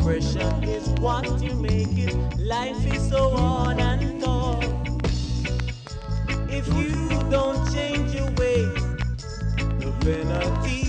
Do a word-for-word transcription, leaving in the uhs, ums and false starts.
Expression is what you make it. Life is so hard and tough. If you don't change your ways, the penalty